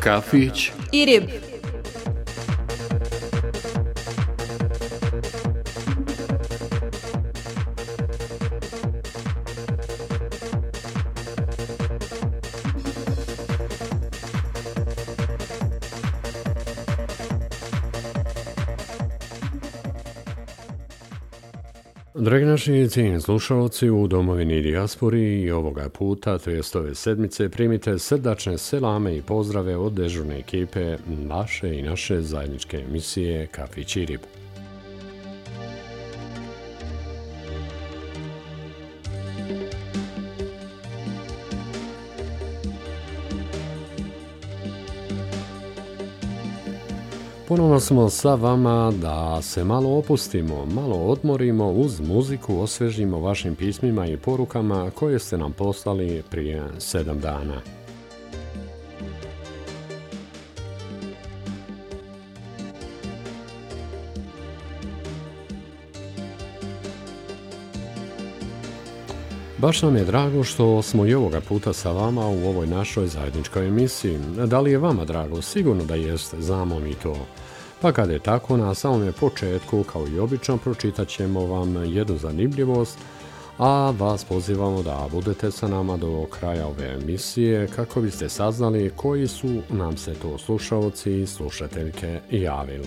kafić i rib. Dragi naši cijenjeni slušalci u domovini i dijaspori i ovoga puta, to jest ove sedmice, primite srdačne selame i pozdrave od dežurne ekipe naše i naše zajedničke emisije Kafić i rib. Ponovno smo sa vama da se malo opustimo, malo odmorimo, uz muziku osvežimo vašim pismima i porukama koje ste nam poslali prije 7 dana. Baš nam je drago što smo i ovoga puta sa vama u ovoj našoj zajedničkoj emisiji. Da li je vama drago? Sigurno da jeste, znamo mi to. Pa kada je tako, na samome početku, kao i obično, pročitat ćemo vam jednu zanimljivost, a vas pozivamo da budete sa nama do kraja ove emisije kako biste saznali koji su nam se to slušaoci i slušateljke javili.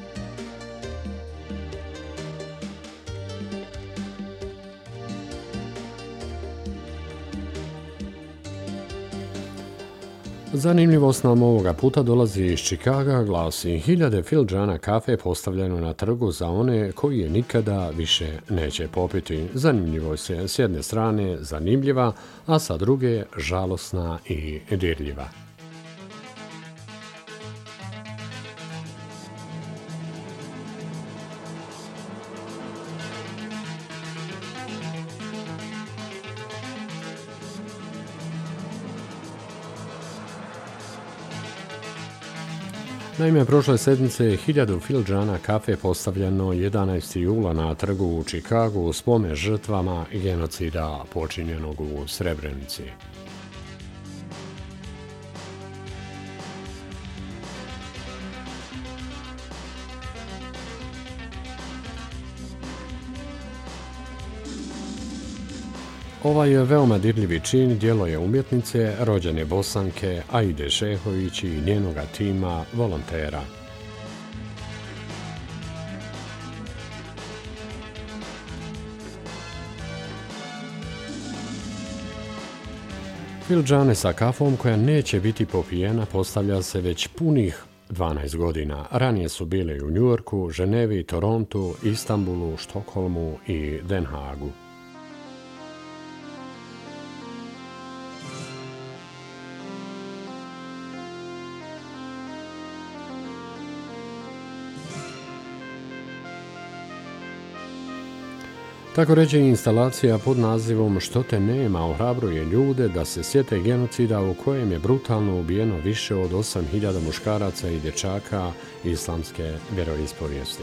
Zanimljivost nam ovoga puta dolazi iz Čikaga, glasi: hiljade filiđana kafe postavljeno na trgu za one koji je nikada više neće popiti. Zanimljivost je s jedne strane zanimljiva, a sa druge žalosna i dirljiva. Naime, prošle sedmice je 1000 filiđana kafe postavljeno 11. jula na trgu u Čikagu u spomen žrtvama genocida počinjenog u Srebrenici. Ovaj veoma dirljivi čin djelo je umjetnice, rođene Bosanke Aide Šehović i njenoga tima volontera. Filiđane sa kafom koja neće biti popijena postavlja se već punih 12 godina. Ranije su bile i u Njujorku, Ženevi, Torontu, Istanbulu, Štokholmu i Den Haagu. Tako reći, instalacija pod nazivom Što te nema ohrabruje ljude da se sjete genocida u kojem je brutalno ubijeno više od 8000 muškaraca i dječaka islamske vjeroispovijesti.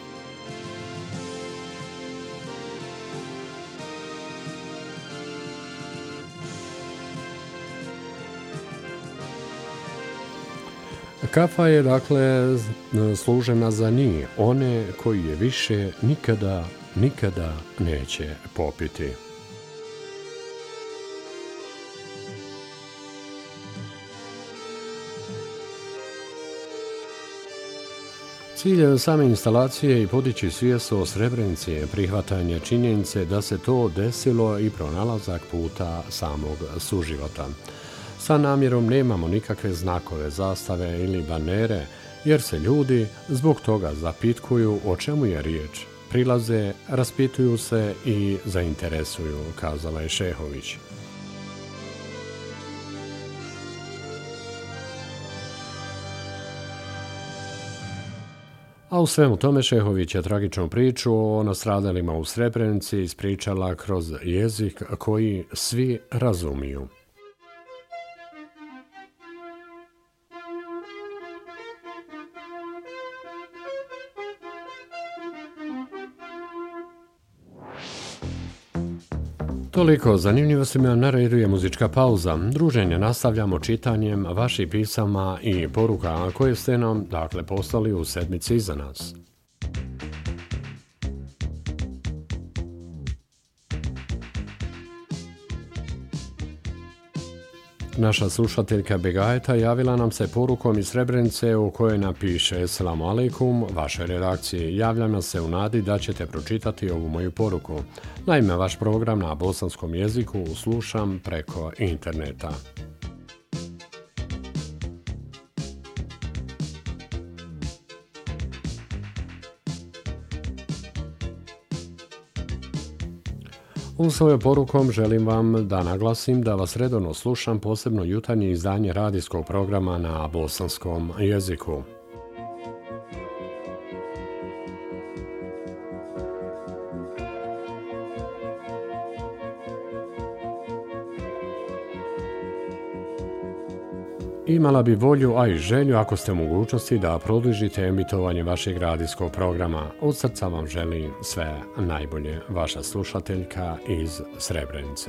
Kafa je dakle služena za njih, one koji je više nikada neće popiti. Cilj same instalacije je podići svijest o Srebrenici, prihvatanje činjenice da se to desilo i pronalazak puta samog suživota. Sa namjerom nemamo nikakve znakove, zastave ili banere, jer se ljudi zbog toga zapitkuju o čemu je riječ. Prilaze, raspituju se i zainteresuju, kazala je Šehović. A u svemu tome Šehović je tragičnu priču o nastradalima u Srebrenici ispričala kroz jezik koji svi razumiju. Toliko zanimljivostima, na redu je muzička pauza. Druženje nastavljamo čitanjem vaših pisama i poruka koje ste nam poslali u sedmici iza nas. Naša slušateljka Begajeta javila nam se porukom iz Srebrenice u kojoj napiše: Selamu alejkum, vašoj redakciji. Javljam se u nadi da ćete pročitati ovu moju poruku. Naime, vaš program na bosanskom jeziku slušam preko interneta. U svojom porukom želim vam da naglasim da vas redovno slušam, posebno jutarnje izdanje radijskog programa na bosanskom jeziku. Imala bi volju, a i želju, ako ste u mogućnosti, da produžite emitovanje vašeg radijskog programa. Od srca vam želim sve najbolje. Vaša slušateljka iz Srebrenice.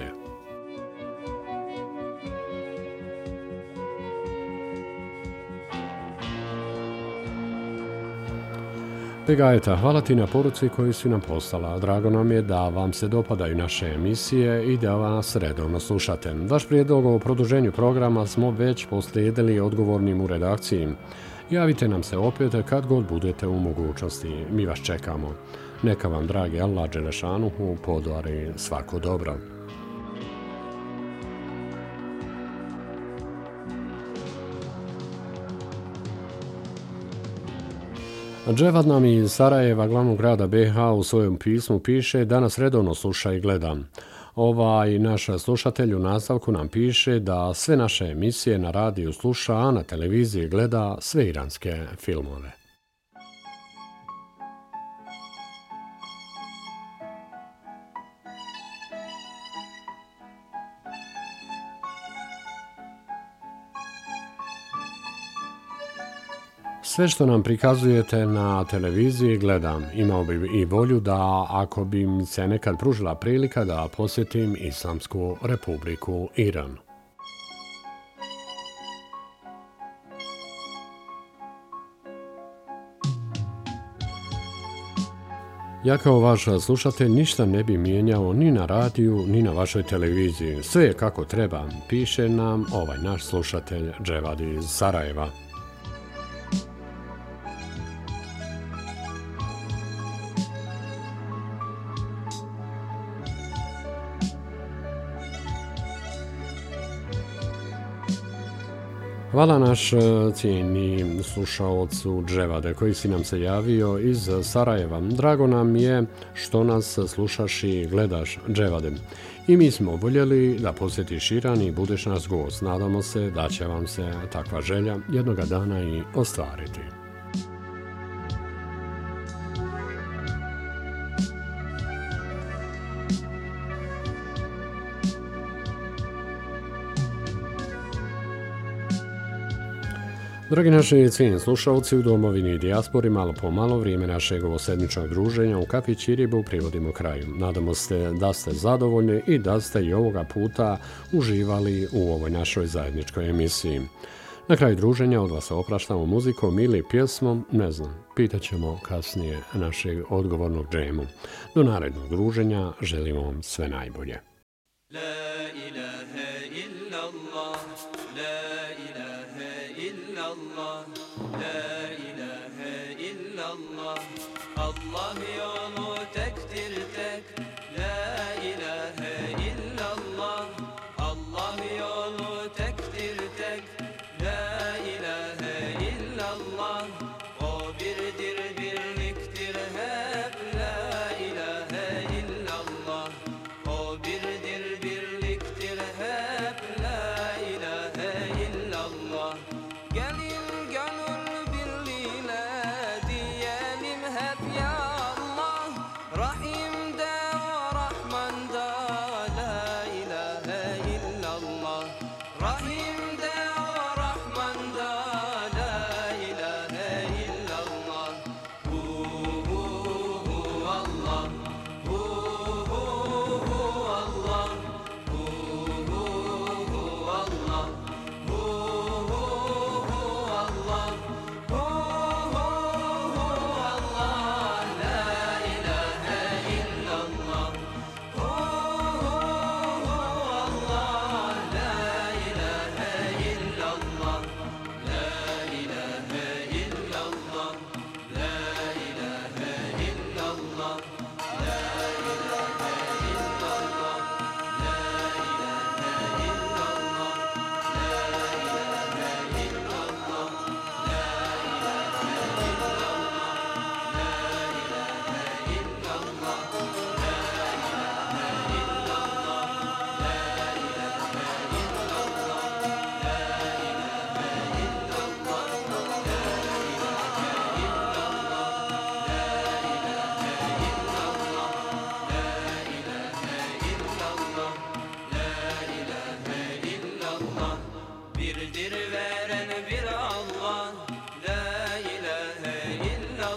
Begajeta, hvala ti na poruci koju si nam poslala. Drago nam je da vam se dopadaju naše emisije i da vas redovno slušate. Vaš prijedlog o produženju programa smo već proslijedili odgovornim u redakciji. Javite nam se opet kad god budete u mogućnosti. Mi vas čekamo. Neka vam, dragi Allah Đelešanuhu, podari svako dobro. Dževad nam iz Sarajeva, glavnog grada BiH, u svojem pismu piše da nas redovno sluša i gleda. Ovaj naš slušatelj u nastavku nam piše da sve naše emisije na radiju sluša, a na televiziji gleda sve iranske filmove. Sve što nam prikazujete na televiziji gledam. Imao bi i volju da, ako bi mi se nekad pružila prilika, da posjetim Islamsku Republiku Iran. Ja kao vaš slušatelj ništa ne bi mijenjao ni na radiju, ni na vašoj televiziji. Sve je kako treba, piše nam ovaj naš slušatelj Dževad iz Sarajeva. Hvala naš cijeni slušaocu Dževade koji si nam se javio iz Sarajeva. Drago nam je što nas slušaš i gledaš, Dževade. I mi smo voljeli da posjetiš Iran i budeš naš gost. Nadamo se da će vam se takva želja jednoga dana i ostvariti. Dragi naši cijenjeni slušalci, u domovini i dijaspori malo po malo vrijeme našeg ovosedmičnog druženja u kafić Iribu privodimo kraju. Nadamo se da ste zadovoljni i da ste i ovoga puta uživali u ovoj našoj zajedničkoj emisiji. Na kraju druženja od vas opraštamo muzikom ili pjesmom, ne znam, pitat ćemo kasnije našeg odgovornog džemu. Do narednog druženja želimo vam sve najbolje. La ilaha illallah, la ilaha illallah, la ilaha illallah, Allah yolu tektir tek, la ilaha illallah, Allah yolu tektir tek, la ilaha illallah, o birdir birliktir hep, la ilaha illallah, o birdir birliktir hep, la ilahe illallah. Gelin gönül birliğine diyelim hep ya Allah, Rahim de o Rahman.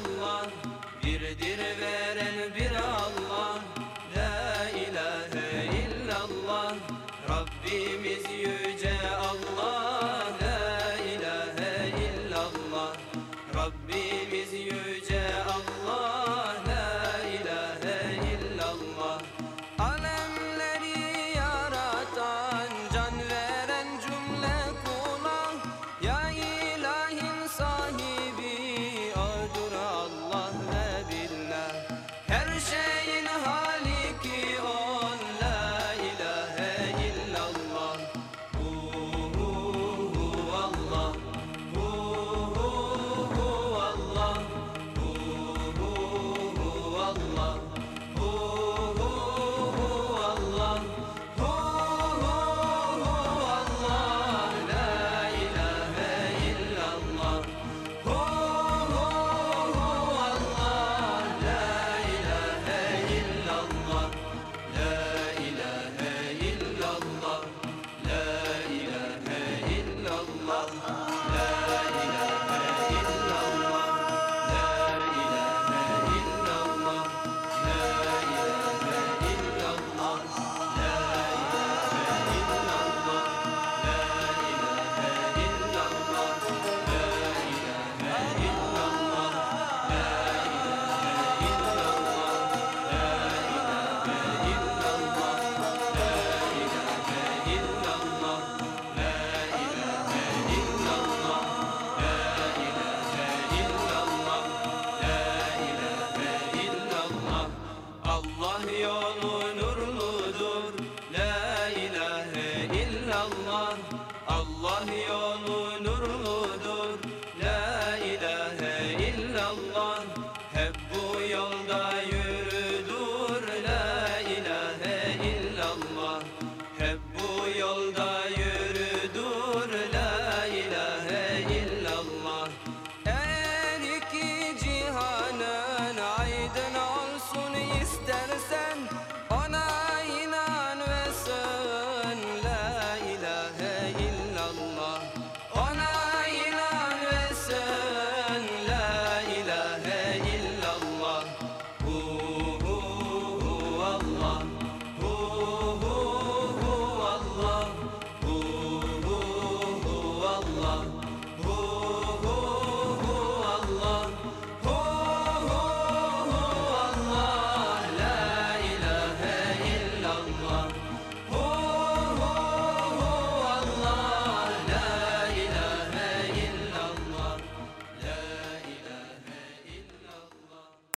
illallah, birdir veren bir Allah. La ilahe illallah, Rabbimiz yüce Allah. La ilahe illallah, Rabbimiz yüce Allah. La ilahe illallah. Alemleri yaratan, can veren cümle kula, ya ilahin sahibi odur Allah ve billah. Her şeyin haliki ol, la ilahe illallah. Allah, Allah, Allah. Allah yolu nurludur, la ilahe illallah. Allah yolu nurludur, la ilahe illallah. Hep